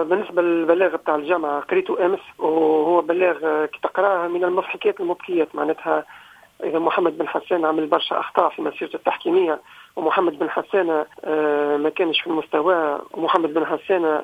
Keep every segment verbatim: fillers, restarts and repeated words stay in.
بالنسبة للبلاغ بتاع الجامعة قريته أمس، وهو بلاغ كي تقراه من المضحكات المبكيات. معناتها إذا محمد بن حسان عمل برشا أخطاء في مسيرته التحكيمية، ومحمد بن حسان ما كانش في المستوى، ومحمد بن حسان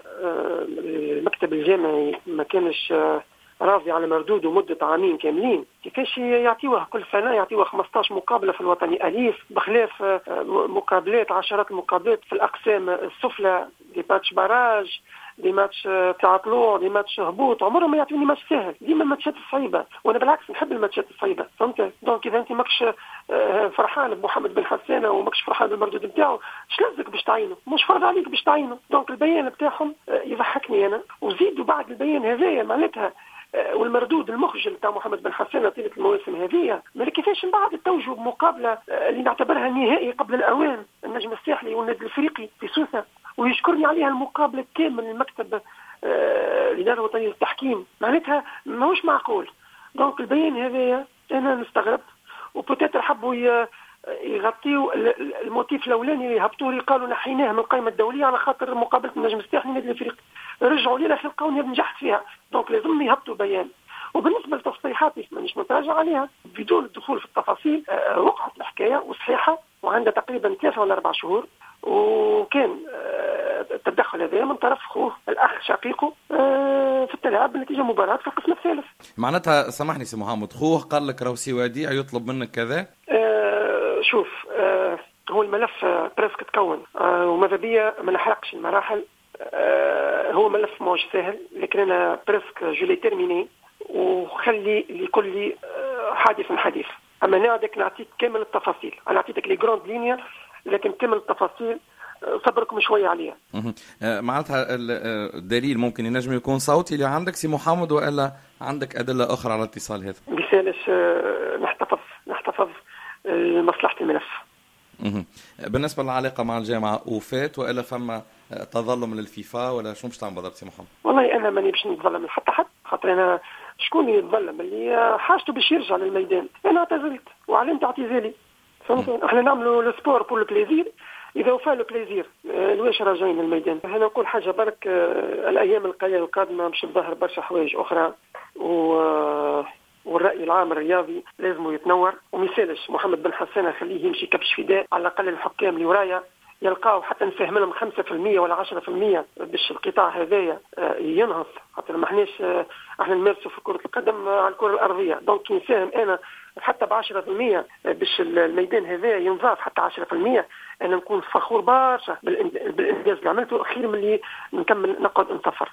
المكتب الجامعي ما كانش راضي على مردود ومدة عامين كاملين، كيفاش يعطيوه كل سنة يعطيوه خمسطاش مقابلة في الوطني أليف، بخلاف مقابلات عشرات المقابلات في الأقسام السفلى، دي ماتش باراج، دي ماتش تاع طلوع، دي ماتش هبوط. عمرهم ما يعطوني ماتش سهل، ديما ماتشات صعيبة، وانا بالعكس نحب الماتشات الصعيبة. فهمت؟ دونك اذا انت ماكش فرحان بمحمد بن حسان وماكش فرحان بالمردود نتاعو، اش لازمك باش تعينه؟ مش فرض عليك باش تعينه. دونك البيان نتاعهم يضحكني انا، وزيدوا بعد البيان هذايا معناتها والمردود المخجل تاع محمد بن حسان طيلة المواسم هذه، ما كيفاش من بعد توجوا بمقابلة اللي نعتبرها نهائي قبل الأوان، النجم الساحلي والنادي الافريقي في سوسة، ويشكرني عليها المقابلة كامل المكتب الإدارة الوطنية للتحكيم. معناتها ماهوش معقول. دونك البيان هذايا أنا نستغرب، وبوتيتر حبوا يغطيوا الموتيف الأولاني اللي هبطوا قالوا نحيناه من القائمة الدولية على خاطر مقابلة النجم الساحلي والنادي الافريقي، رجعوا لي في القانون نجحت فيها. دونك لازم يهبطوا بيان. وبالنسبة لتصريحاتي مانيش متراجع عليها بدون الدخول في التفاصيل، وقعت الحكاية وصحيحة وعندها تقريبا ثلاثة ولا أربع شهور، وكان التدخل هذا من طرف أخوه الأخ شقيقه في التلاعب بنتيجة مباراة في القسم الثالث. معناتها سامحني سي محمد، خوه قال لك روسي وديع يطلب منك كذا؟ آه شوف، آه هو الملف بريسك تكون، آه وماذا بيا ما نحرقش المراحل. آه هو ملف موش سهل، لكن أنا بريسك جولي تيرميني، وخلي لكل لي حادث من حديث. أما نعدك نعطيك كامل التفاصيل، أنا أعطيتك لي جراند لينيا، لكن كامل التفاصيل صبركم شوية عليها. معناتها الدليل ممكن ينجم يكون صوتي اللي عندك سي محمد، وإلا عندك أدلة أخرى على الاتصال هذا؟ بسالش نحتفظ نحتفظ مصلحة الملف. بالنسبة للعلاقة مع الجامعة وفات، وإلا فما تظلم للفيفا، ولا شو مش تعمل بالضبط سي محمد؟ والله أنا ماني باش نتظلم حتى حد، خاطر أنا شكون يتظلم اللي حاجته باش يرجع للميدان. أنا اعتزلت وعلمت اعتزالي. فهمت؟ احنا نعملوا السبور بور البليزير، إذا وفى له بليزير لواش راجعين للميدان. أنا نقول حاجة برك، الأيام القليلة القادمة باش تظهر برشا حوايج أخرى، و والرأي العام الرياضي لازم يتنور. ومثالش محمد بن حسان خليه يمشي كبش فداء، على الأقل الحكام اللي ورايا يلقاو حتى نفهم لهم خمسة في المية ولا عشرة في المية باش القطاع هذايا ينهض، حتى ما احناش احنا نمارسوا في كرة القدم على الكرة الأرضية. دونك نساهم أنا حتى بعشرة في المية باش الميدان هذايا ينضاف حتى عشرة في المية، أنا نكون فخور برشا بالإنجاز اللي عملته، خير من اللي نكمل نقعد نصفر.